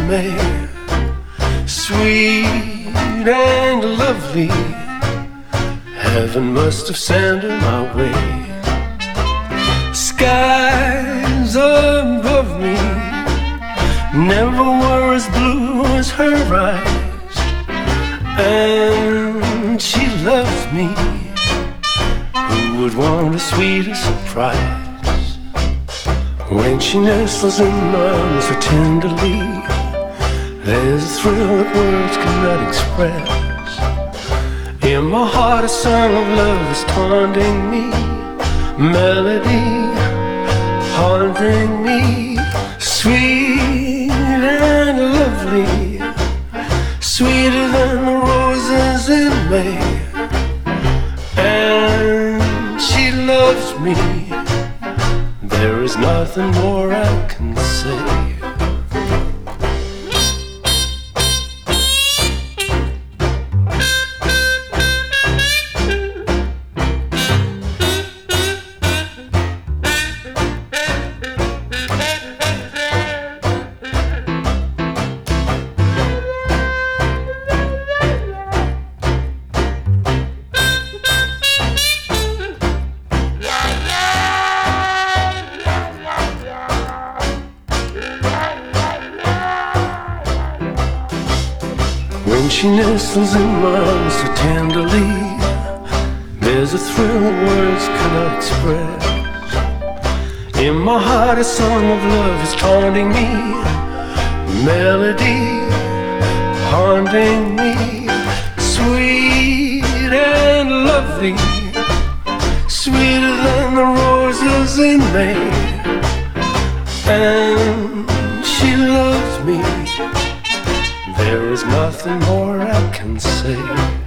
May, sweet and lovely. Heaven must have sent her my way. Skies above me never were as blue as her eyes, and she loves me. Who would want a sweeter surprise? When she nestles in my arms so tenderly, there's a thrill that words cannot express. In my heart a song of love is taunting me, melody haunting me. Sweet and lovely, sweeter than the roses in May. And she loves me, there is nothing more I can say. When she nestles in my arms so tenderly, there's a thrill that words cannot express. In my heart a song of love is taunting me, melody haunting me. Sweet and lovely, sweeter than the roses in May. And she loves me, there is nothing more I can say.